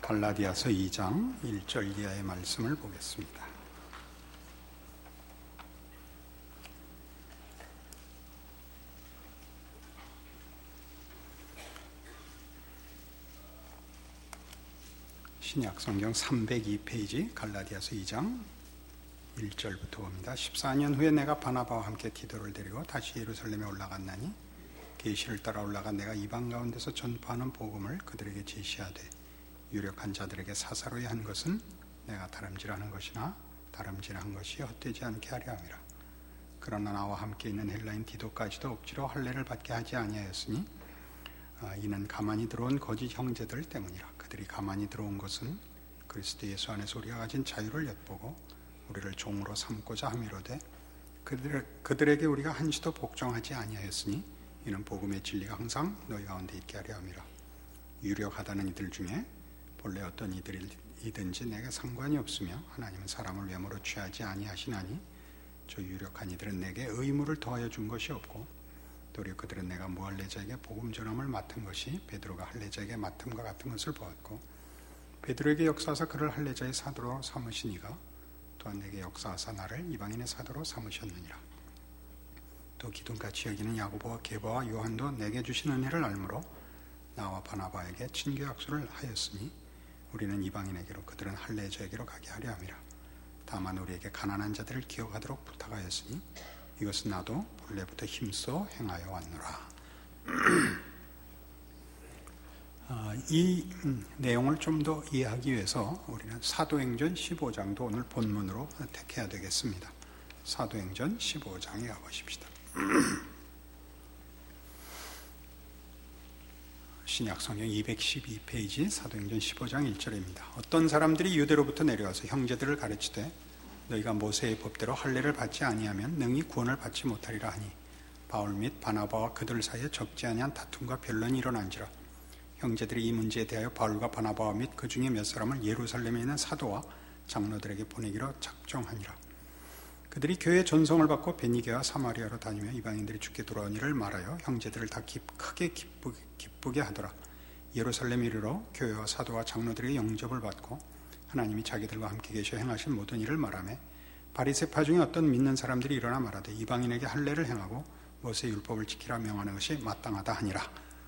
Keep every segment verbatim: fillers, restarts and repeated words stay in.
갈라디아서 이 장 일 절 이하의 말씀을 보겠습니다. 신약 성경 삼백이 페이지 갈라디아서 이 장 일 절부터 봅니다. 십사 년 후에 내가 바나바와 함께 디도를 데리고 다시 예루살렘에 올라갔나니 계시를 따라 올라가 내가 이방 가운데서 전파하는 복음을 그들에게 제시하되 유력한 자들에게 사사로이 한 것은 내가 다름질하는 것이나 다름질한 것이 헛되지 않게 하려 함이라. 그러나 나와 함께 있는 헬라인 디도까지도 억지로 할례를 받게 하지 아니하였으니 이는 가만히 들어온 거짓 형제들 때문이라. 그들이 가만히 들어온 것은 그리스도 예수 안에서 우리가 가진 자유를 엿보고 우리를 종으로 삼고자 함이로되 그들, 그들에게 우리가 한시도 복종하지 아니하였으니 이는 복음의 진리가 항상 너희 가운데 있게 하려 함이라. 유력하다는 이들 중에 본래 어떤 이들이든지 내게 상관이 없으며 하나님은 사람을 외모로 취하지 아니하시나니 저 유력한 이들은 내게 의무를 더하여 준 것이 없고 도리어 그들은 내가 무할례자에게 복음 전함을 맡은 것이 베드로가 할례자에게 맡음과 같은 것을 보았고 베드로에게 역사하사 그를 할례자의 사도로 삼으시니가 또한 내게 역사하사 나를 이방인의 사도로 삼으셨느니라. 또 기둥같이 여기는 야고보와 게바와 요한도 내게 주신 은혜를 알므로 나와 바나바에게 친교 약속을 하였으니 우리는 이방인에게로 그들은 할례자에게로 가게 하려 함이라. 다만 우리에게 가난한 자들을 기억하도록 부탁하였으니 이것은 나도 본래부터 힘써 행하여 왔노라. 아, 이 음, 내용을 좀 더 이해하기 위해서 우리는 사도행전 십오 장도 오늘 본문으로 택해야 되겠습니다. 사도행전 십오 장에 가보십시다. 신약성경 이백십이 페이지 사도행전 십오 장 일 절입니다. 어떤 사람들이 유대로부터 내려와서 형제들을 가르치되 너희가 모세의 법대로 할례를 받지 아니하면 능히 구원을 받지 못하리라 하니 바울 및 바나바와 그들 사이에 적지 아니한 다툼과 변론이 일어난지라. 형제들이 이 문제에 대하여 바울과 바나바와 및 그 중에 몇 사람을 예루살렘에 있는 사도와 장로들에게 보내기로 작정하니라. 그들이 교회의 전송을 받고 베니게와 사마리아로 다니며 이방인들이 주께 돌아온 일을 말하여 형제들을 다 크게 기쁘게, 기쁘게 하더라. 예루살렘에 이르러 교회와 사도와 장로들에게 영접을 받고 하나님이 자기들과 함께 계셔 행하신 모든 일을 말하며 바리새파 중에 어떤 믿는 사람들이 일어나 말하되 이방인에게 할례를 행하고 모세의 율법을 지키라 명하는 것이 마땅하다 하니라.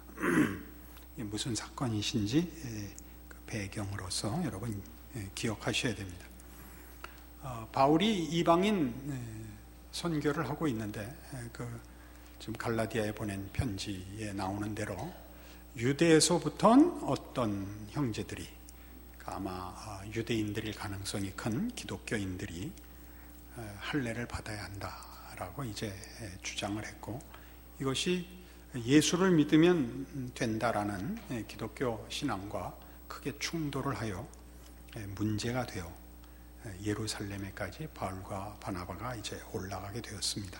무슨 사건이신지 그 배경으로서 여러분 기억하셔야 됩니다. 어, 바울이 이방인 선교를 하고 있는데 그 지금 갈라디아에 보낸 편지에 나오는 대로 유대에서부터는 어떤 형제들이 아마 유대인들일 가능성이 큰 기독교인들이 할례를 받아야 한다라고 이제 주장을 했고 이것이 예수를 믿으면 된다라는 기독교 신앙과 크게 충돌을 하여 문제가 되어 예루살렘에까지 바울과 바나바가 이제 올라가게 되었습니다.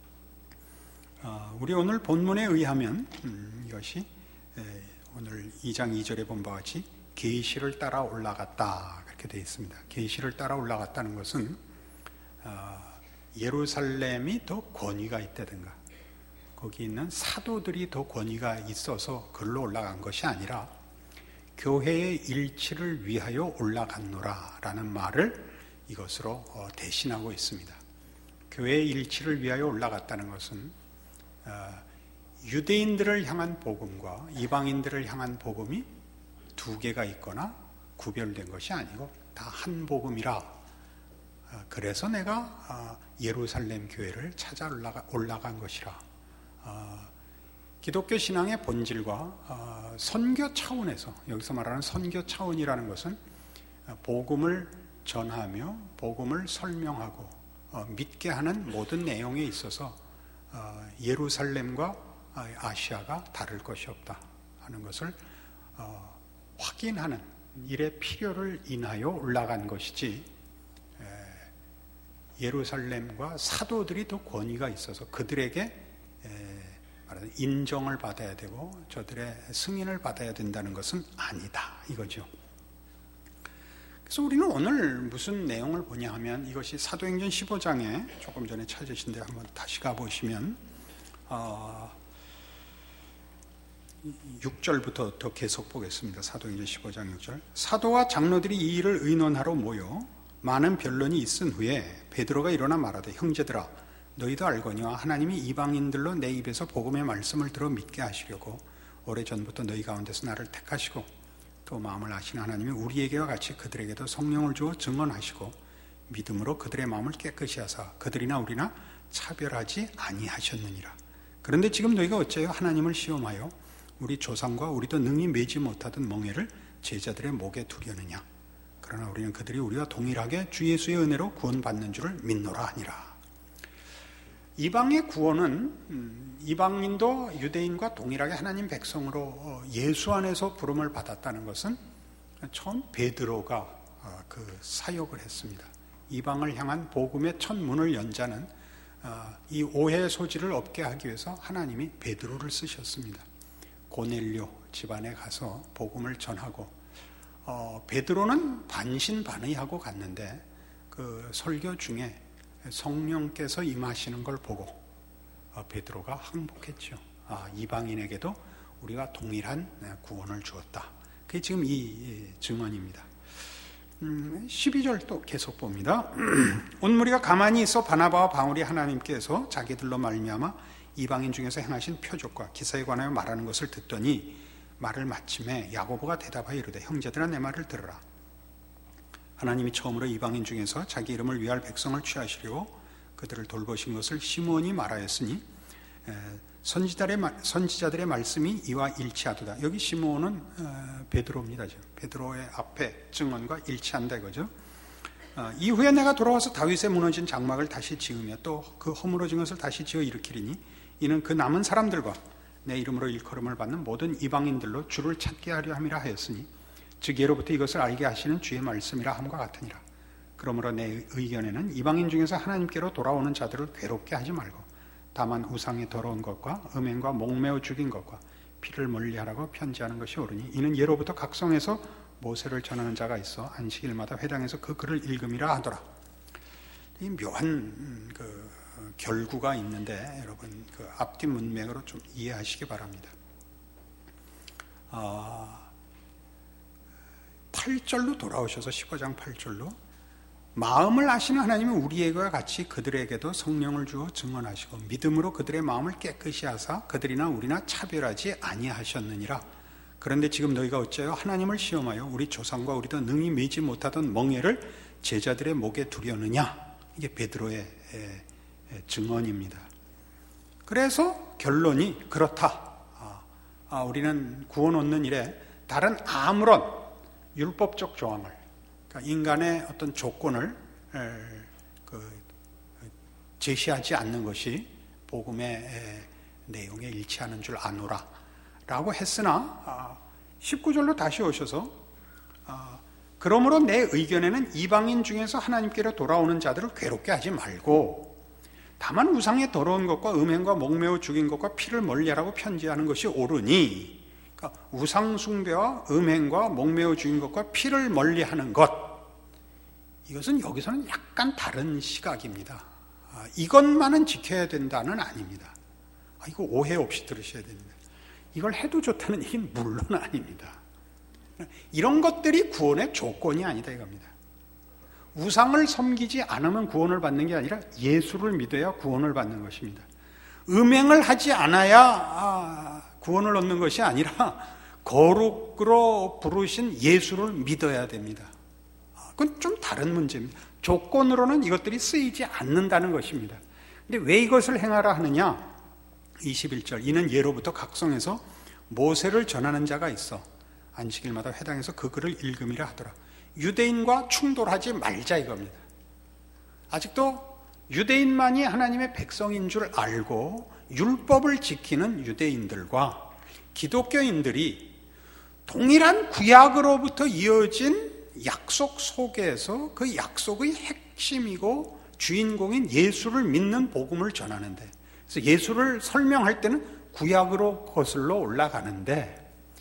우리 오늘 본문에 의하면 이것이 오늘 이 장 이 절에 본 바와 같이 계시를 따라 올라갔다 그렇게 되어 있습니다. 계시를 따라 올라갔다는 것은 예루살렘이 더 권위가 있다든가 거기 있는 사도들이 더 권위가 있어서 글로 올라간 것이 아니라 교회의 일치를 위하여 올라갔노라 라는 말을 이것으로 대신하고 있습니다. 교회의 일치를 위하여 올라갔다는 것은 유대인들을 향한 복음과 이방인들을 향한 복음이 두 개가 있거나 구별된 것이 아니고 다 한 복음이라. 그래서 내가 예루살렘 교회를 찾아 올라간 것이라. 기독교 신앙의 본질과 선교 차원에서 여기서 말하는 선교 차원이라는 것은 복음을 전하며 복음을 설명하고 믿게 하는 모든 내용에 있어서 예루살렘과 아시아가 다를 것이 없다 하는 것을 확인하는 일의 필요를 인하여 올라간 것이지 예루살렘과 사도들이 더 권위가 있어서 그들에게 인정을 받아야 되고 저들의 승인을 받아야 된다는 것은 아니다 이거죠. 그래서 우리는 오늘 무슨 내용을 보냐 하면 이것이 사도행전 십오 장에 조금 전에 찾으신 데 한번 다시 가보시면 어, 육 절부터 더 계속 보겠습니다. 사도행전 십오 장 육 절. 사도와 장로들이 이 일을 의논하러 모여 많은 변론이 있은 후에 베드로가 일어나 말하되 형제들아 너희도 알거니와 하나님이 이방인들로 내 입에서 복음의 말씀을 들어 믿게 하시려고 오래전부터 너희 가운데서 나를 택하시고 또 마음을 아시는 하나님이 우리에게와 같이 그들에게도 성령을 주어 증언하시고 믿음으로 그들의 마음을 깨끗이 하사 그들이나 우리나 차별하지 아니하셨느니라. 그런데 지금 너희가 어째요 하나님을 시험하여 우리 조상과 우리도 능히 매지 못하던 멍에를 제자들의 목에 두려느냐. 그러나 우리는 그들이 우리와 동일하게 주 예수의 은혜로 구원받는 줄을 믿노라 하니라. 이방의 구원은 이방인도 유대인과 동일하게 하나님 백성으로 예수 안에서 부름을 받았다는 것은 처음 베드로가 그 사역을 했습니다. 이방을 향한 복음의 첫 문을 연 자는 이 오해의 소지를 없게 하기 위해서 하나님이 베드로를 쓰셨습니다. 고넬료 집안에 가서 복음을 전하고 어, 베드로는 반신반의하고 갔는데 그 설교 중에 성령께서 임하시는 걸 보고 어, 베드로가 항복했죠. 아, 이방인에게도 우리가 동일한 구원을 주었다. 그게 지금 이 증언입니다. 음, 십이 절 또 계속 봅니다. 온 무리가 가만히 있어 바나바와 바울이 하나님께서 자기들로 말미암아 이방인 중에서 행하신 표적과 기사에 관하여 말하는 것을 듣더니 말을 마침에 야고보가 대답하여 이르되 형제들아 내 말을 들으라. 하나님이 처음으로 이방인 중에서 자기 이름을 위할 백성을 취하시려고 그들을 돌보신 것을 시므온이 말하였으니 선지자들의, 선지자들의 말씀이 이와 일치하도다. 여기 시므온은 베드로입니다. 베드로의 앞에 증언과 일치한다 이거죠. 이후에 내가 돌아와서 다윗의 무너진 장막을 다시 지으며 또 그 허물어진 것을 다시 지어 일으키리니 이는 그 남은 사람들과 내 이름으로 일컬음을 받는 모든 이방인들로 주를 찾게 하려 함이라 하였으니 즉 예로부터 이것을 알게 하시는 주의 말씀이라 함과 같으니라. 그러므로 내 의견에는 이방인 중에서 하나님께로 돌아오는 자들을 괴롭게 하지 말고 다만 우상의 더러운 것과 음행과 목매어 죽인 것과 피를 멀리하라고 편지하는 것이 옳으니 이는 예로부터 각성에서 모세를 전하는 자가 있어 안식일마다 회당에서 그 글을 읽음이라 하더라. 이 묘한 그 결구가 있는데 여러분 그 앞뒤 문맥으로 좀 이해하시기 바랍니다. 아, 팔 절로 돌아오셔서 십오 장 팔 절로 마음을 아시는 하나님은 우리에게와 같이 그들에게도 성령을 주어 증언하시고 믿음으로 그들의 마음을 깨끗이 하사 그들이나 우리나 차별하지 아니하셨느니라. 그런데 지금 너희가 어째요 하나님을 시험하여 우리 조상과 우리도 능히 매지 못하던 멍에를 제자들의 목에 두려느냐. 이게 베드로의 증언입니다. 그래서 결론이 그렇다. 아, 아, 우리는 구원 얻는 일에 다른 아무런 율법적 조항을, 그러니까 인간의 어떤 조건을 에, 그, 제시하지 않는 것이 복음의 에, 내용에 일치하는 줄 아노라 라고 했으나 아, 십구 절로 다시 오셔서 아, 그러므로 내 의견에는 이방인 중에서 하나님께로 돌아오는 자들을 괴롭게 하지 말고 다만 우상의 더러운 것과 음행과 목매어 죽인 것과 피를 멀리하라고 편지하는 것이 옳으니, 그러니까 우상 숭배와 음행과 목매어 죽인 것과 피를 멀리하는 것, 이것은 여기서는 약간 다른 시각입니다. 아, 이것만은 지켜야 된다는 아닙니다. 아, 이거 오해 없이 들으셔야 됩니다. 이걸 해도 좋다는 얘기는 물론 아닙니다. 이런 것들이 구원의 조건이 아니다 이겁니다. 우상을 섬기지 않으면 구원을 받는 게 아니라 예수를 믿어야 구원을 받는 것입니다. 음행을 하지 않아야 구원을 얻는 것이 아니라 거룩으로 부르신 예수를 믿어야 됩니다. 그건 좀 다른 문제입니다. 조건으로는 이것들이 쓰이지 않는다는 것입니다. 근데 왜 이것을 행하라 하느냐? 이십일 절 이는 예로부터 각성에서 모세를 전하는 자가 있어 안식일마다 회당에서 그 글을 읽음이라 하더라. 유대인과 충돌하지 말자 이겁니다. 아직도 유대인만이 하나님의 백성인 줄 알고 율법을 지키는 유대인들과 기독교인들이 동일한 구약으로부터 이어진 약속 속에서 그 약속의 핵심이고 주인공인 예수를 믿는 복음을 전하는데, 그래서 예수를 설명할 때는 구약으로 거슬러 올라가는데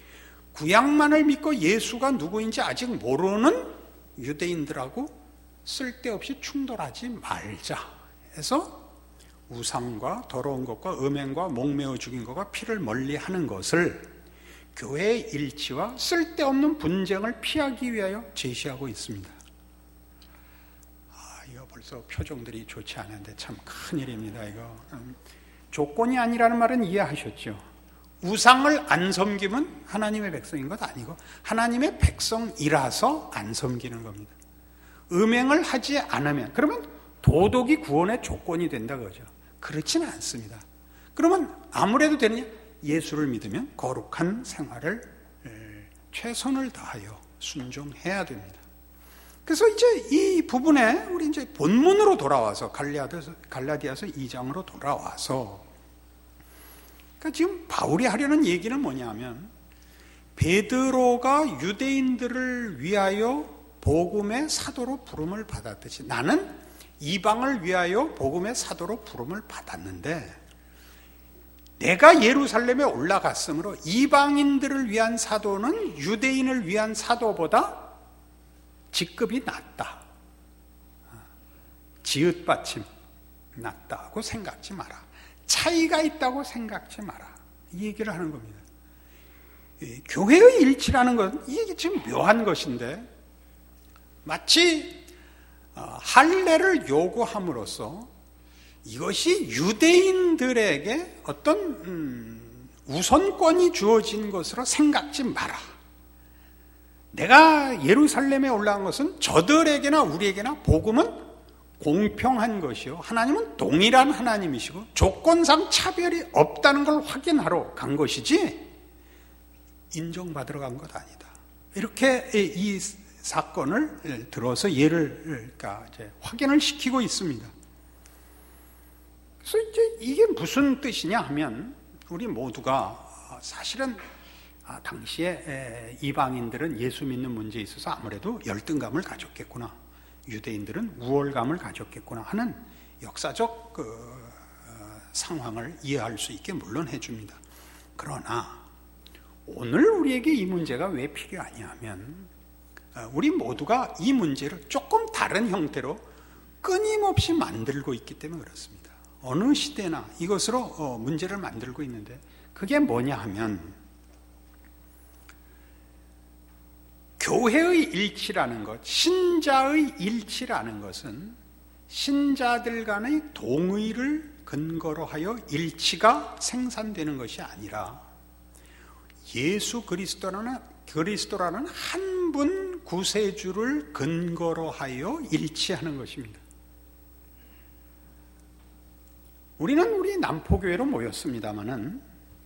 구약만을 믿고 예수가 누구인지 아직 모르는 유대인들하고 쓸데없이 충돌하지 말자 해서 우상과 더러운 것과 음행과 목매어 죽인 것과 피를 멀리하는 것을 교회의 일치와 쓸데없는 분쟁을 피하기 위하여 제시하고 있습니다. 아, 이거 벌써 표정들이 좋지 않은데 참 큰일입니다. 이거 음, 조건이 아니라는 말은 이해하셨죠? 우상을 안 섬기면 하나님의 백성인 것 아니고 하나님의 백성이라서 안 섬기는 겁니다. 음행을 하지 않으면, 그러면 도덕이 구원의 조건이 된다 그러죠. 그렇지는 않습니다. 그러면 아무래도 되느냐? 예수를 믿으면 거룩한 생활을 최선을 다하여 순종해야 됩니다. 그래서 이제 이 부분에 우리 이제 본문으로 돌아와서 갈라디아서, 갈라디아서 이 장으로 돌아와서, 그러니까 지금 바울이 하려는 얘기는 뭐냐면, 베드로가 유대인들을 위하여 복음의 사도로 부름을 받았듯이 나는 이방을 위하여 복음의 사도로 부름을 받았는데, 내가 예루살렘에 올라갔으므로 이방인들을 위한 사도는 유대인을 위한 사도보다 직급이 낮다, 지읒받침 낮다고 생각지 마라, 차이가 있다고 생각지 마라, 이 얘기를 하는 겁니다. 교회의 일치라는 건 이게 지금 묘한 것인데, 마치 할례를 요구함으로써 이것이 유대인들에게 어떤 음, 우선권이 주어진 것으로 생각지 마라. 내가 예루살렘에 올라간 것은 저들에게나 우리에게나 복음은 공평한 것이요, 하나님은 동일한 하나님이시고 조건상 차별이 없다는 걸 확인하러 간 것이지 인정받으러 간 것 아니다. 이렇게 이 사건을 들어서 예를 그러니까 이제 확인을 시키고 있습니다. 그래서 이제 이게 무슨 뜻이냐 하면, 우리 모두가 사실은 당시에 이방인들은 예수 믿는 문제에 있어서 아무래도 열등감을 가졌겠구나, 유대인들은 우월감을 가졌겠구나 하는 역사적 그 상황을 이해할 수 있게 물론 해줍니다. 그러나 오늘 우리에게 이 문제가 왜 필요하냐 하면, 우리 모두가 이 문제를 조금 다른 형태로 끊임없이 만들고 있기 때문에 그렇습니다. 어느 시대나 이것으로 문제를 만들고 있는데, 그게 뭐냐 하면, 교회의 일치라는 것, 신자의 일치라는 것은 신자들 간의 동의를 근거로 하여 일치가 생산되는 것이 아니라 예수 그리스도라는, 그리스도라는 한 분 구세주를 근거로 하여 일치하는 것입니다. 우리는 우리 남포교회로 모였습니다마는,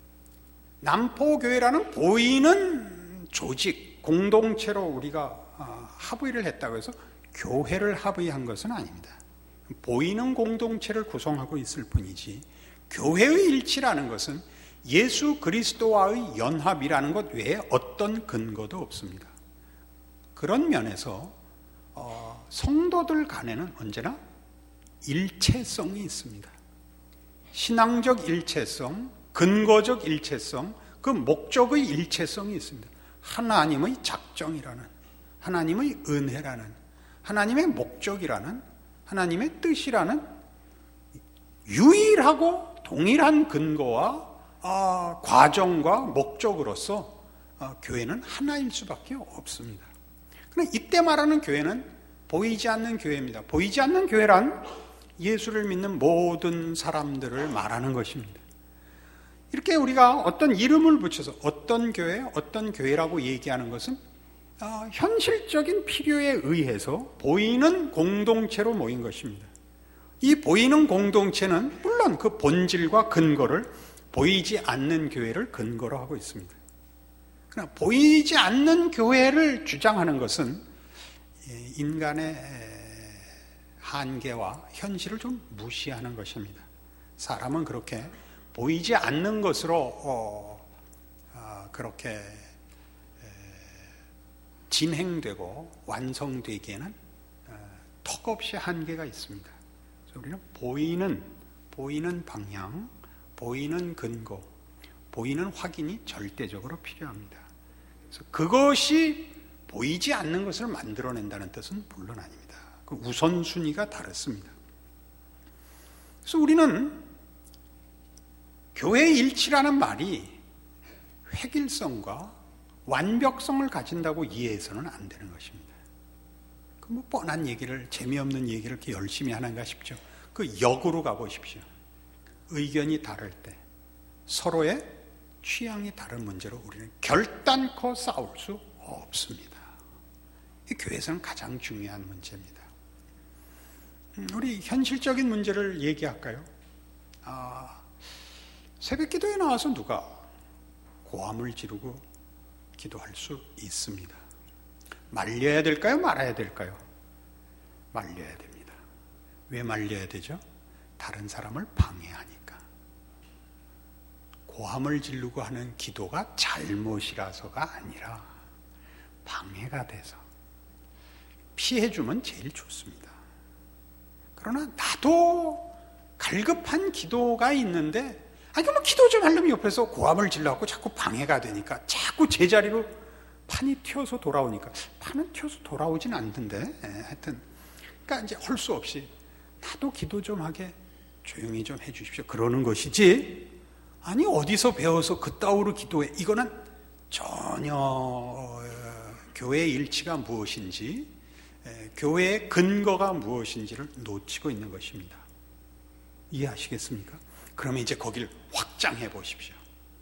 남포교회라는 보이는 조직, 공동체로 우리가 합의를 했다고 해서 교회를 합의한 것은 아닙니다. 보이는 공동체를 구성하고 있을 뿐이지, 교회의 일치라는 것은 예수 그리스도와의 연합이라는 것 외에 어떤 근거도 없습니다. 그런 면에서 어, 성도들 간에는 언제나 일체성이 있습니다. 신앙적 일체성, 근거적 일체성, 그 목적의 일체성이 있습니다. 하나님의 작정이라는, 하나님의 은혜라는, 하나님의 목적이라는, 하나님의 뜻이라는 유일하고 동일한 근거와 어, 과정과 목적으로서 어, 교회는 하나일 수밖에 없습니다. 그러나 이때 말하는 교회는 보이지 않는 교회입니다. 보이지 않는 교회란 예수를 믿는 모든 사람들을 말하는 것입니다. 이렇게 우리가 어떤 이름을 붙여서 어떤 교회, 어떤 교회라고 얘기하는 것은 어, 현실적인 필요에 의해서 보이는 공동체로 모인 것입니다. 이 보이는 공동체는 물론 그 본질과 근거를 보이지 않는 교회를 근거로 하고 있습니다. 그러나 보이지 않는 교회를 주장하는 것은 인간의 한계와 현실을 좀 무시하는 것입니다. 사람은 그렇게 보이지 않는 것으로 어, 어, 그렇게 에, 진행되고 완성되기에는 어, 턱없이 한계가 있습니다. 그래서 우리는 보이는 보이는 방향, 보이는 근거, 보이는 확인이 절대적으로 필요합니다. 그래서 그것이 보이지 않는 것을 만들어낸다는 뜻은 물론 아닙니다. 그 우선순위가 다릅니다. 그래서 우리는 교회의 일치라는 말이 획일성과 완벽성을 가진다고 이해해서는 안 되는 것입니다. 그 뭐 뻔한 얘기를, 재미없는 얘기를 이렇게 열심히 하는가 싶죠. 그 역으로 가보십시오. 의견이 다를 때 서로의 취향이 다른 문제로 우리는 결단코 싸울 수 없습니다. 이 교회에서는 가장 중요한 문제입니다. 우리 현실적인 문제를 얘기할까요? 아, 새벽 기도에 나와서 누가 고함을 지르고 기도할 수 있습니다. 말려야 될까요? 말아야 될까요? 말려야 됩니다. 왜 말려야 되죠? 다른 사람을 방해하니까. 고함을 지르고 하는 기도가 잘못이라서가 아니라 방해가 돼서 피해주면 제일 좋습니다. 그러나 나도 갈급한 기도가 있는데, 아니, 뭐 기도 좀 하려면 옆에서 고함을 질러갖고 자꾸 방해가 되니까 자꾸 제자리로 판이 튀어서 돌아오니까, 판은 튀어서 돌아오진 않던데, 예, 하여튼, 그러니까 이제 할 수 없이 나도 기도 좀 하게 조용히 좀 해주십시오. 그러는 것이지, 아니, 어디서 배워서 그따위로 기도해. 이거는 전혀 어, 교회의 일치가 무엇인지, 에, 교회의 근거가 무엇인지를 놓치고 있는 것입니다. 이해하시겠습니까? 그러면 이제 거기를 확장해 보십시오.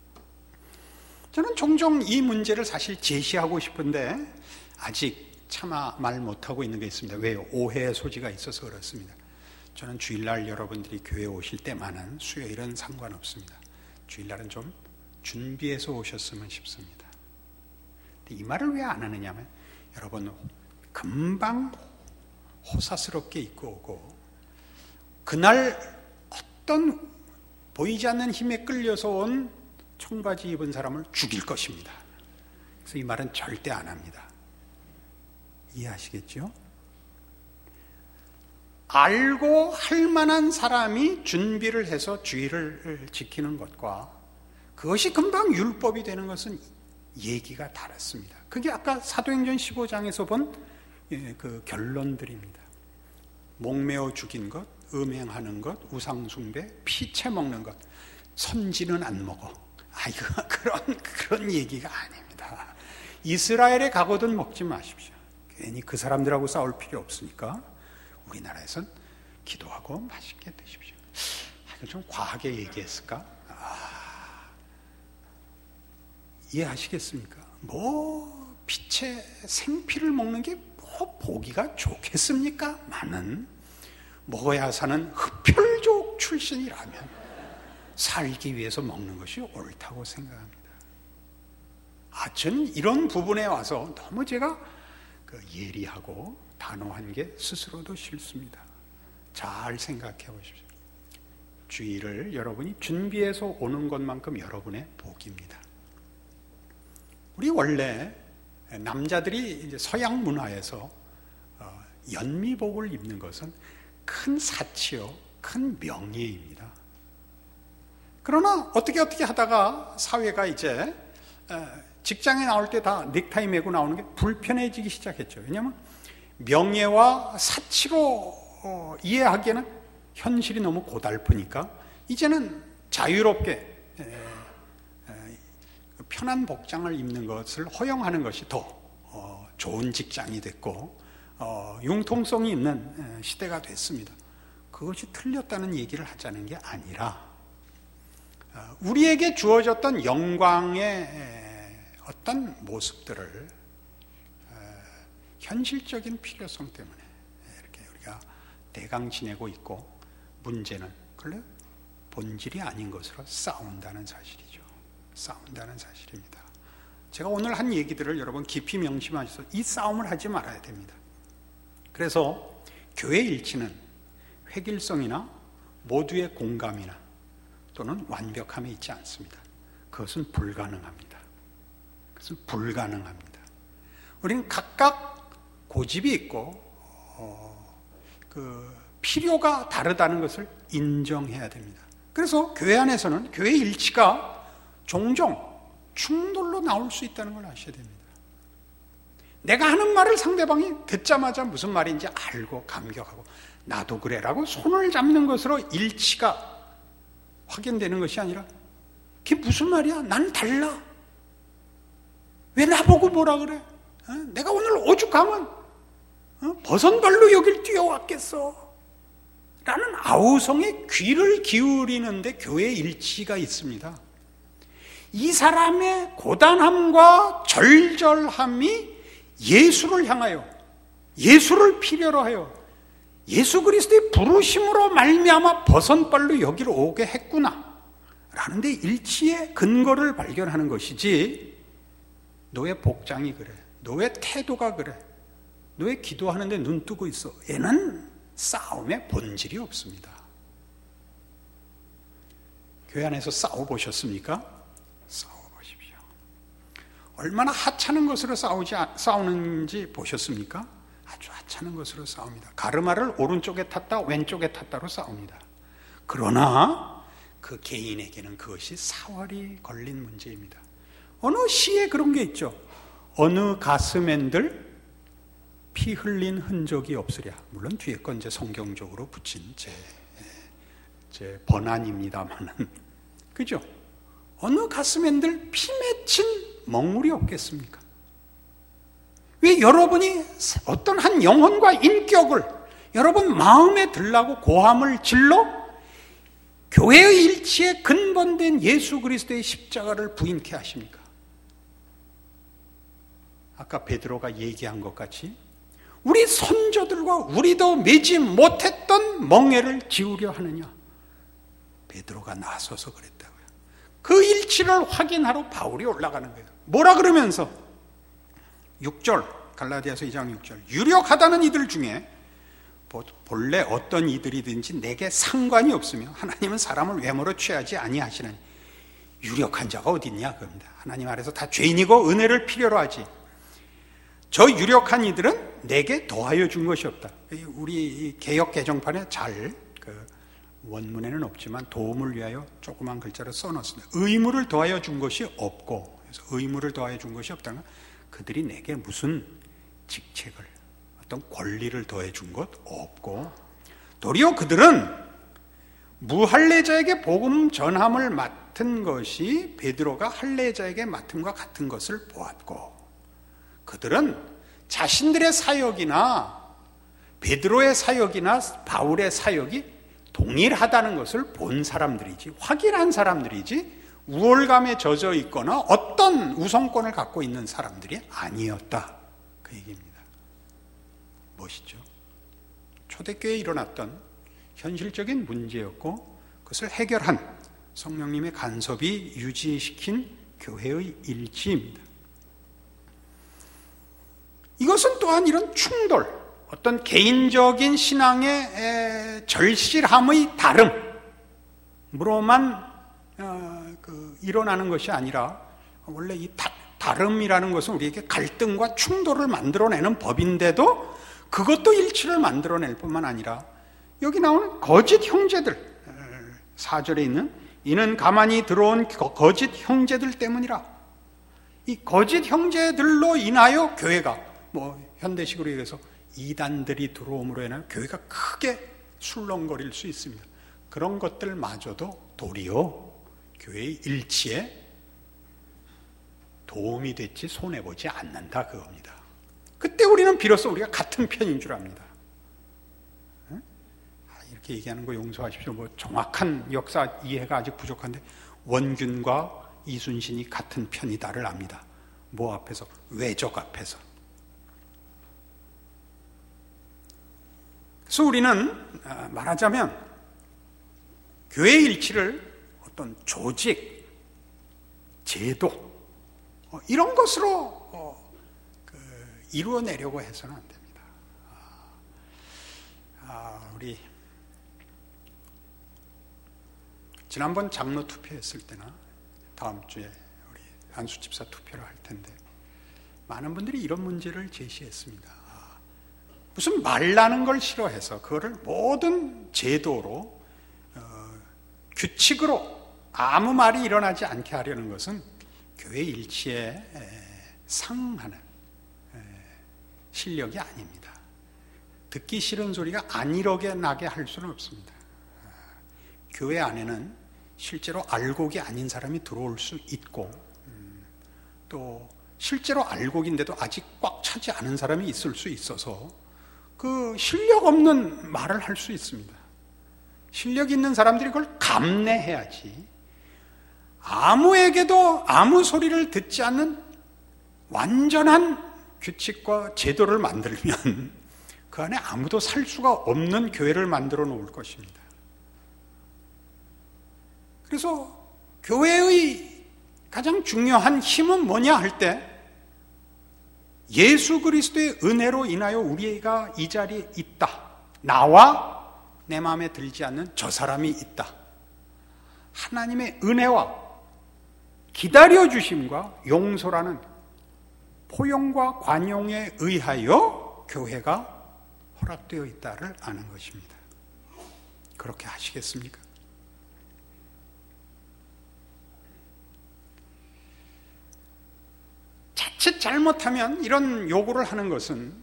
저는 종종 이 문제를 사실 제시하고 싶은데 아직 차마 말 못하고 있는 게 있습니다. 왜요? 오해의 소지가 있어서 그렇습니다. 저는 주일날 여러분들이 교회에 오실 때만은 수요일은 상관없습니다. 주일날은 좀 준비해서 오셨으면 싶습니다. 이 말을 왜 안 하느냐면, 여러분 금방 호사스럽게 입고 오고 그날 어떤 보이지 않는 힘에 끌려서 온 청바지 입은 사람을 죽일 것입니다. 그래서 이 말은 절대 안 합니다. 이해하시겠죠? 알고 할 만한 사람이 준비를 해서 주의를 지키는 것과 그것이 금방 율법이 되는 것은 얘기가 다릅니다. 그게 아까 사도행전 십오 장에서 본 그 결론들입니다. 목매어 죽인 것, 음행하는 것, 우상숭배, 피채 먹는 것, 선지는 안 먹어. 아, 이거 그런 그런 얘기가 아닙니다. 이스라엘에 가거든 먹지 마십시오. 괜히 그 사람들하고 싸울 필요 없으니까 우리나라에선 기도하고 맛있게 드십시오. 아, 이거 좀 과하게 얘기했을까? 아, 이해하시겠습니까? 뭐 피채 생피를 먹는 게 뭐 보기가 좋겠습니까? 많은 먹어야 사는 흡혈족 출신이라면 살기 위해서 먹는 것이 옳다고 생각합니다. 아, 전 이런 부분에 와서 너무 제가 그 예리하고 단호한 게 스스로도 싫습니다. 잘 생각해 보십시오. 주의를 여러분이 준비해서 오는 것만큼 여러분의 복입니다. 우리 원래 남자들이 이제 서양 문화에서 연미복을 입는 것은 큰 사치요, 큰 명예입니다. 그러나 어떻게 어떻게 하다가 사회가 이제 직장에 나올 때 다 넥타이 메고 나오는 게 불편해지기 시작했죠. 왜냐하면 명예와 사치로 이해하기에는 현실이 너무 고달프니까 이제는 자유롭게 편한 복장을 입는 것을 허용하는 것이 더 좋은 직장이 됐고 융통성이 있는 시대가 됐습니다. 그것이 틀렸다는 얘기를 하자는 게 아니라 우리에게 주어졌던 영광의 어떤 모습들을 현실적인 필요성 때문에 이렇게 우리가 대강 지내고 있고, 문제는 그래 본질이 아닌 것으로 싸운다는 사실이죠. 싸운다는 사실입니다. 제가 오늘 한 얘기들을 여러분 깊이 명심하셔서 이 싸움을 하지 말아야 됩니다. 그래서 교회 일치는 획일성이나 모두의 공감이나 또는 완벽함에 있지 않습니다. 그것은 불가능합니다. 그것은 불가능합니다. 우리는 각각 고집이 있고 어, 그 필요가 다르다는 것을 인정해야 됩니다. 그래서 교회 안에서는 교회 일치가 종종 충돌로 나올 수 있다는 걸 아셔야 됩니다. 내가 하는 말을 상대방이 듣자마자 무슨 말인지 알고 감격하고 나도 그래라고 손을 잡는 것으로 일치가 확인되는 것이 아니라 그게 무슨 말이야? 난 달라. 왜 나보고 뭐라 그래? 어? 내가 오늘 오죽하면 어? 버선발로 여길 뛰어왔겠어 라는 아우성의 귀를 기울이는데 교회 일치가 있습니다. 이 사람의 고단함과 절절함이 예수를 향하여, 예수를 필요로 하여 예수 그리스도의 부르심으로 말미암아 버선발로 여기로 오게 했구나 라는 데 일치의 근거를 발견하는 것이지, 너의 복장이 그래, 너의 태도가 그래, 너의 기도하는데 눈 뜨고 있어, 얘는 싸움의 본질이 없습니다. 교회 안에서 싸워보셨습니까? 싸워보십시오. 얼마나 하찮은 것으로 싸우지, 싸우는지 보셨습니까? 아주 하찮은 것으로 싸웁니다. 가르마를 오른쪽에 탔다 왼쪽에 탔다로 싸웁니다. 그러나 그 개인에게는 그것이 사활이 걸린 문제입니다. 어느 시에 그런 게 있죠. 어느 가슴엔들 피 흘린 흔적이 없으랴. 물론 뒤에 건 이제 성경적으로 붙인 제, 제 번안입니다만은, 그죠? 어느 가슴엔들 피 맺힌 먹물이 없겠습니까? 왜 여러분이 어떤 한 영혼과 인격을 여러분 마음에 들라고 고함을 질러 교회의 일치에 근본된 예수 그리스도의 십자가를 부인케 하십니까? 아까 베드로가 얘기한 것 같이 우리 선조들과 우리도 매지 못했던 멍에를 지우려 하느냐? 베드로가 나서서 그랬다고요. 그 일치를 확인하러 바울이 올라가는 거예요. 뭐라 그러면서? 육 절, 갈라디아서 이 장 육 절. 유력하다는 이들 중에 본래 어떤 이들이든지 내게 상관이 없으며 하나님은 사람을 외모로 취하지 아니하시나니. 유력한 자가 어디 있냐 그겁니다. 하나님 아래서 다 죄인이고 은혜를 필요로 하지. 저 유력한 이들은 내게 더하여 준 것이 없다. 우리 개역 개정판에 잘, 그 원문에는 없지만 도움을 위하여 조그만 글자로 써놨습니다. 의무를 더하여 준 것이 없고, 그래서 의무를 더하여 준 것이 없다는 그들이 내게 무슨 직책을, 어떤 권리를 더해 준 것 없고, 도리어 그들은 무할례자에게 복음 전함을 맡은 것이 베드로가 할례자에게 맡음과 같은 것을 보았고, 그들은 자신들의 사역이나 베드로의 사역이나 바울의 사역이 동일하다는 것을 본 사람들이지, 확인한 사람들이지 우월감에 젖어 있거나 어떤 우선권을 갖고 있는 사람들이 아니었다, 그 얘기입니다. 멋있죠? 초대교회에 일어났던 현실적인 문제였고 그것을 해결한 성령님의 간섭이 유지시킨 교회의 일치입니다. 이것은 또한 이런 충돌, 어떤 개인적인 신앙의 절실함의 다름으로만 어, 그 일어나는 것이 아니라, 원래 이 다, 다름이라는 것은 우리에게 갈등과 충돌을 만들어내는 법인데도 그것도 일치를 만들어낼 뿐만 아니라 여기 나오는 거짓 형제들, 사 절에 있는 이는 가만히 들어온 거짓 형제들 때문이라. 이 거짓 형제들로 인하여 교회가, 뭐 현대식으로 얘기해서 이단들이 들어옴으로 인하여 교회가 크게 술렁거릴 수 있습니다. 그런 것들마저도 도리어 교회의 일치에 도움이 됐지 손해보지 않는다, 그겁니다. 그때 우리는 비로소 우리가 같은 편인 줄 압니다. 이렇게 얘기하는 거 용서하십시오. 뭐 정확한 역사 이해가 아직 부족한데 원균과 이순신이 같은 편이다를 압니다. 뭐 앞에서? 외적 앞에서. 그래서 우리는 말하자면 교회의 일치를 어떤 조직, 제도 이런 것으로 이루어내려고 해서는 안 됩니다. 아, 우리 지난번 장로 투표했을 때나 다음 주에 우리 안수 집사 투표를 할 텐데 많은 분들이 이런 문제를 제시했습니다. 아, 무슨 말나는 걸 싫어해서 그거를 모든 제도로 어, 규칙으로 아무 말이 일어나지 않게 하려는 것은 교회 일치에 에, 상하는 에, 실력이 아닙니다. 듣기 싫은 소리가 안 이러게 나게 할 수는 없습니다. 교회 안에는 실제로 알곡이 아닌 사람이 들어올 수 있고, 음, 또 실제로 알곡인데도 아직 꽉 차지 않은 사람이 있을 수 있어서 그 실력 없는 말을 할 수 있습니다. 실력 있는 사람들이 그걸 감내해야지. 아무에게도 아무 소리를 듣지 않는 완전한 규칙과 제도를 만들면 그 안에 아무도 살 수가 없는 교회를 만들어 놓을 것입니다. 그래서 교회의 가장 중요한 힘은 뭐냐 할 때 예수 그리스도의 은혜로 인하여 우리가 이 자리에 있다. 나와 내 마음에 들지 않는 저 사람이 있다. 하나님의 은혜와 기다려주심과 용서라는 포용과 관용에 의하여 교회가 허락되어 있다를 아는 것입니다. 그렇게 하시겠습니까? 자칫 잘못하면 이런 요구를 하는 것은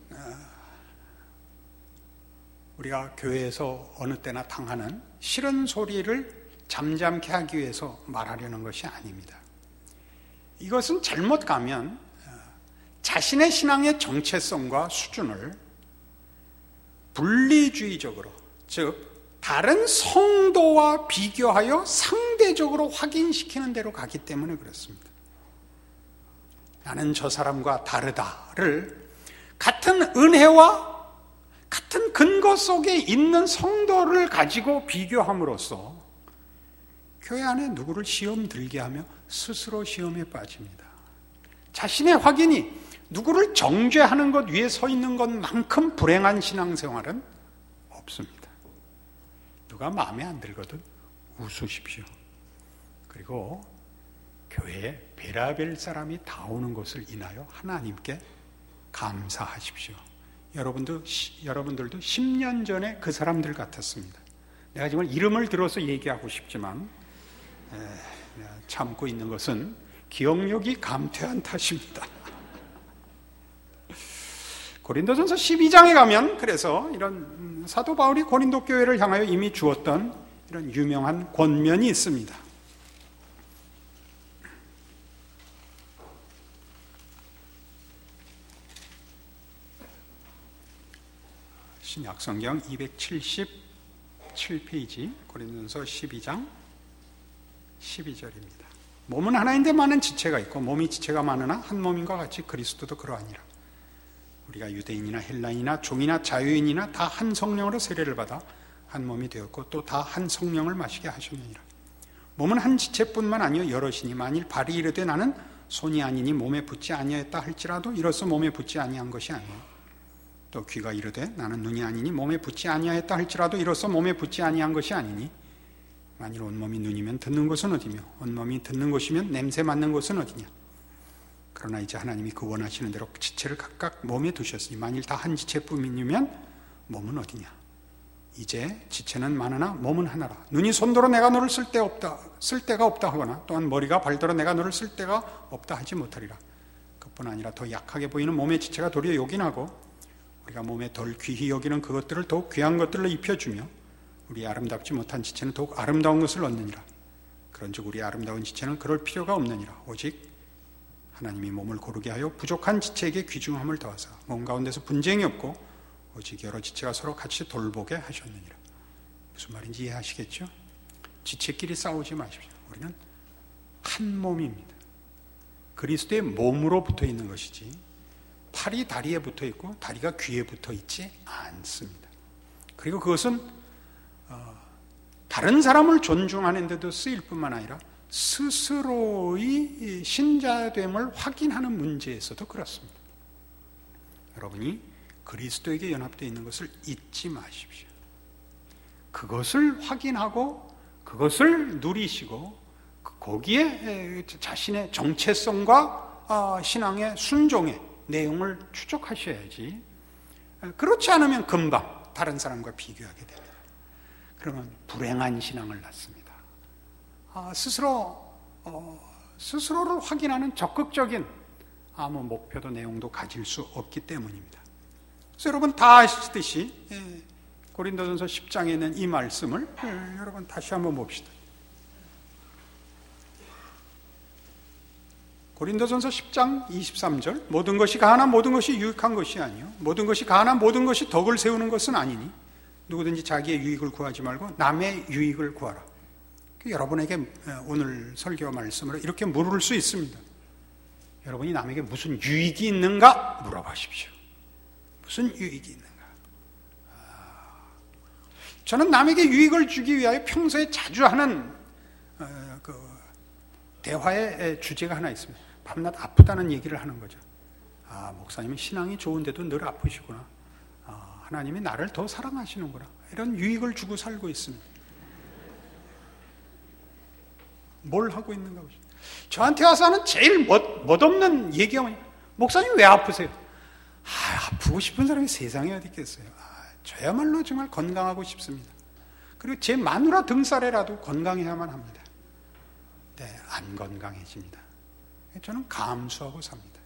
우리가 교회에서 어느 때나 당하는 싫은 소리를 잠잠케 하기 위해서 말하려는 것이 아닙니다. 이것은 잘못 가면 자신의 신앙의 정체성과 수준을 분리주의적으로, 즉 다른 성도와 비교하여 상대적으로 확인시키는 대로 가기 때문에 그렇습니다. 나는 저 사람과 다르다를 같은 은혜와 같은 근거 속에 있는 성도를 가지고 비교함으로써 교회 안에 누구를 시험 들게 하며 스스로 시험에 빠집니다. 자신의 확인이 누구를 정죄하는 것 위에 서 있는 것만큼 불행한 신앙생활은 없습니다. 누가 마음에 안 들거든 웃으십시오. 그리고 교회에 베라벨 사람이 다 오는 것을 인하여 하나님께 감사하십시오. 여러분도, 여러분들도 십 년 전에 그 사람들 같았습니다. 내가 정말 이름을 들어서 얘기하고 싶지만 에, 참고 있는 것은 기억력이 감퇴한 탓입니다. 고린도전서 십이 장에 가면 그래서 이런 사도 바울이 고린도 교회를 향하여 이미 주었던 이런 유명한 권면이 있습니다. 신약성경 이백칠십칠 페이지 고린도전서 십이 장 십이 절입니다. 몸은 하나인데 많은 지체가 있고 몸이 지체가 많으나 한 몸인과 같이 그리스도도 그러하니라. 우리가 유대인이나 헬라인이나 종이나 자유인이나 다 한 성령으로 세례를 받아 한 몸이 되었고 또 다 한 성령을 마시게 하셨느니라. 몸은 한 지체뿐만 아니요 여럿이니 만일 발이 이르되 나는 손이 아니니 몸에 붙지 아니하였다 할지라도 이로써 몸에 붙지 아니한 것이 아니요 또 귀가 이르되 나는 눈이 아니니 몸에 붙지 아니하였다 할지라도 이로써 몸에 붙지 아니한 것이 아니니 만일 온몸이 눈이면 듣는 것은 어디며 온몸이 듣는 것이면 냄새 맡는 것은 어디냐. 그러나 이제 하나님이 그 원하시는 대로 지체를 각각 몸에 두셨으니 만일 다 한 지체뿐이면 몸은 어디냐. 이제 지체는 많으나 몸은 하나라. 눈이 손도로 내가 너를 쓸 데 없다, 쓸 데가 없다 하거나 또한 머리가 발도로 내가 너를 쓸 데가 없다 하지 못하리라. 그뿐 아니라 더 약하게 보이는 몸의 지체가 도리어 요긴하고 우리가 몸에 덜 귀히 여기는 그것들을 더욱 귀한 것들로 입혀주며 우리 아름답지 못한 지체는 더욱 아름다운 것을 얻느니라. 그런즉 우리 아름다운 지체는 그럴 필요가 없느니라. 오직 하나님이 몸을 고르게 하여 부족한 지체에게 귀중함을 더하사 몸 가운데서 분쟁이 없고 오직 여러 지체가 서로 같이 돌보게 하셨느니라. 무슨 말인지 이해하시겠죠? 지체끼리 싸우지 마십시오. 우리는 한 몸입니다. 그리스도의 몸으로 붙어 있는 것이지 팔이 다리에 붙어 있고 다리가 귀에 붙어 있지 않습니다. 그리고 그것은 어, 다른 사람을 존중하는 데도 쓰일 뿐만 아니라 스스로의 신자됨을 확인하는 문제에서도 그렇습니다. 여러분이 그리스도에게 연합되어 있는 것을 잊지 마십시오. 그것을 확인하고 그것을 누리시고 거기에 자신의 정체성과 신앙의 순종의 내용을 추적하셔야지. 그렇지 않으면 금방 다른 사람과 비교하게 됩니다. 그러면 불행한 신앙을 낳습니다. 아, 스스로 어, 스스로를 확인하는 적극적인 아무 목표도 내용도 가질 수 없기 때문입니다. 그래서 여러분 다 아시듯이 예, 고린도전서 십 장에 있는 이 말씀을 예, 여러분 다시 한번 봅시다. 고린도전서 십 장 이십삼 절 모든 것이 가난한 모든 것이 유익한 것이 아니요 모든 것이 가난한 모든 것이 덕을 세우는 것은 아니니 누구든지 자기의 유익을 구하지 말고 남의 유익을 구하라. 여러분에게 오늘 설교 말씀으로 이렇게 물을 수 있습니다. 여러분이 남에게 무슨 유익이 있는가 물어보십시오. 무슨 유익이 있는가? 저는 남에게 유익을 주기 위하여 평소에 자주 하는 어, 그 대화의 주제가 하나 있습니다. 밤낮 아프다는 얘기를 하는 거죠. 아, 목사님은 신앙이 좋은데도 늘 아프시구나. 아, 하나님이 나를 더 사랑하시는구나. 이런 유익을 주고 살고 있습니다. 뭘 하고 있는가 보십시오. 저한테 와서 하는 제일 멋, 멋없는 얘기가 뭐냐? 목사님 왜 아프세요? 아, 아프고 싶은 사람이 세상에 어디 있겠어요. 아, 저야말로 정말 건강하고 싶습니다. 그리고 제 마누라 등살에라도 건강해야만 합니다. 네, 안 건강해집니다. 저는 감수하고 삽니다.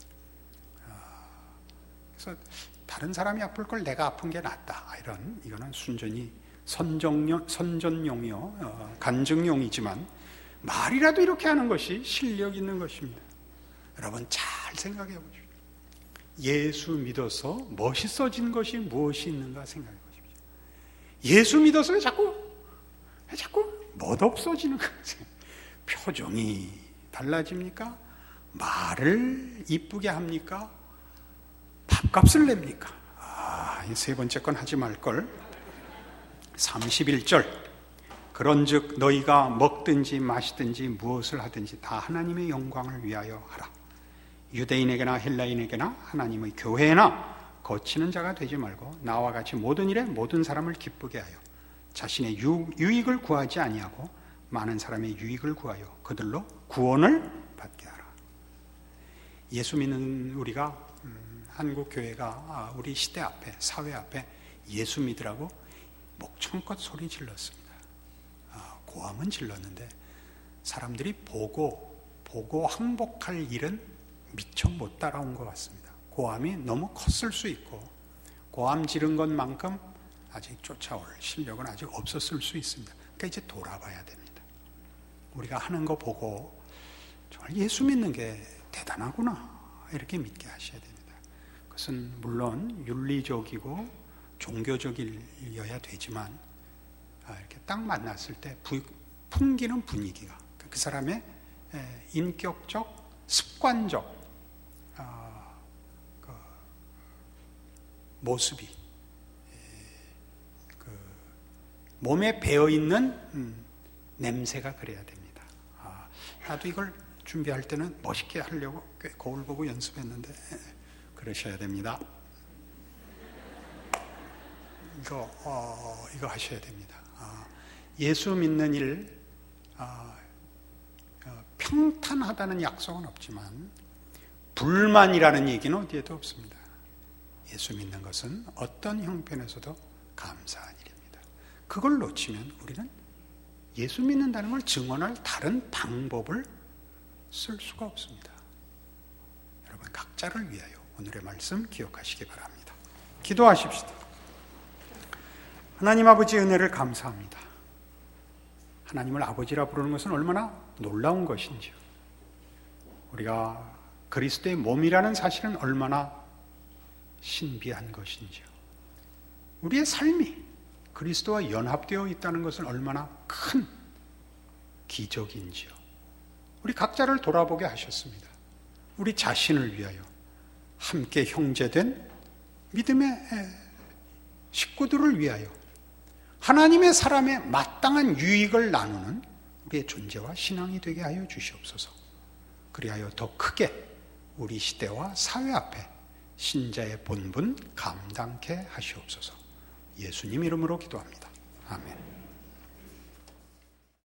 그래서 다른 사람이 아플 걸 내가 아픈 게 낫다. 이런 이거는 순전히 선정용, 선전용이요, 어, 간증용이지만 말이라도 이렇게 하는 것이 실력 있는 것입니다. 여러분 잘 생각해 보십시오. 예수 믿어서 멋있어진 것이 무엇이 있는가 생각해 보십시오. 예수 믿어서 왜 자꾸 왜 자꾸 멋없어지는 거예요. 표정이 달라집니까? 말을 이쁘게 합니까? 밥값을 냅니까? 아, 이 세 번째 건 하지 말걸. 삼십일 절 그런즉 너희가 먹든지 마시든지 무엇을 하든지 다 하나님의 영광을 위하여 하라. 유대인에게나 헬라인에게나 하나님의 교회나 거치는 자가 되지 말고 나와 같이 모든 일에 모든 사람을 기쁘게 하여 자신의 유, 유익을 구하지 아니하고 많은 사람의 유익을 구하여 그들로 구원을 받게 하라. 예수 믿는 우리가 음, 한국 교회가 우리 시대 앞에 사회 앞에 예수 믿으라고 목청껏 소리 질렀습니다. 아, 고함은 질렀는데 사람들이 보고 보고 항복할 일은 미처 못 따라온 것 같습니다. 고함이 너무 컸을 수 있고 고함 지른 것만큼 아직 쫓아올 실력은 아직 없었을 수 있습니다. 그러니까 이제 돌아봐야 됩니다. 우리가 하는 거 보고 정말 예수 믿는 게 대단하구나 이렇게 믿게 하셔야 됩니다. 그것은 물론 윤리적이고 종교적이어야 되지만 이렇게 딱 만났을 때 풍기는 분위기가 그 사람의 인격적, 습관적 모습이 그 몸에 배어있는 냄새가 그래야 됩니다. 아, 나도 이걸 준비할 때는 멋있게 하려고 꽤 거울 보고 연습했는데 그러셔야 됩니다. 이거 어, 이거 하셔야 됩니다. 아, 예수 믿는 일 아, 어, 평탄하다는 약속은 없지만 불만이라는 얘기는 어디에도 없습니다. 예수 믿는 것은 어떤 형편에서도 감사한 일입니다. 그걸 놓치면 우리는 예수 믿는다는 걸 증언할 다른 방법을 쓸 수가 없습니다. 여러분 각자를 위하여 오늘의 말씀 기억하시기 바랍니다. 기도하십시다. 하나님 아버지 은혜를 감사합니다. 하나님을 아버지라 부르는 것은 얼마나 놀라운 것인지요. 우리가 그리스도의 몸이라는 사실은 얼마나 신비한 것인지요. 우리의 삶이 그리스도와 연합되어 있다는 것은 얼마나 큰 기적인지요. 우리 각자를 돌아보게 하셨습니다. 우리 자신을 위하여 함께 형제된 믿음의 식구들을 위하여 하나님의 사람의 마땅한 유익을 나누는 우리의 존재와 신앙이 되게 하여 주시옵소서. 그리하여 더 크게 우리 시대와 사회 앞에 신자의 본분 감당케 하시옵소서. 예수님 이름으로 기도합니다. 아멘.